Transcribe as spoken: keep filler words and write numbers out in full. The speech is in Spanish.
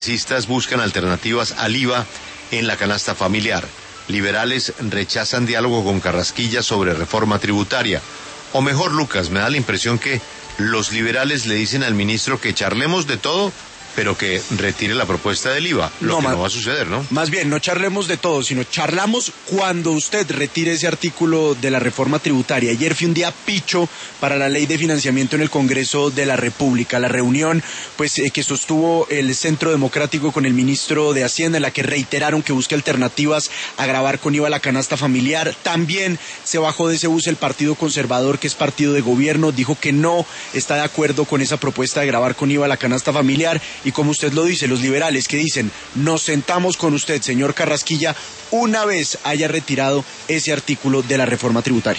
Progresistas buscan alternativas al I V A en la canasta familiar. Liberales rechazan diálogo con Carrasquilla sobre reforma tributaria. O mejor, Lucas, me da la impresión que los liberales le dicen al ministro que charlemos de todo, pero que retire la propuesta del I V A, lo no, que ma- no va a suceder, ¿no? Más bien, no charlemos de todo, sino charlamos cuando usted retire ese artículo de la reforma tributaria. Ayer fue un día picho para la ley de financiamiento en el Congreso de la República. La reunión, pues, eh, que sostuvo el Centro Democrático con el ministro de Hacienda, en la que reiteraron que busque alternativas a gravar con I V A la canasta familiar. También se bajó de ese bus el Partido Conservador, que es partido de gobierno, dijo que no está de acuerdo con esa propuesta de gravar con I V A la canasta familiar. Y como usted lo dice, los liberales que dicen, nos sentamos con usted, señor Carrasquilla, una vez haya retirado ese artículo de la reforma tributaria.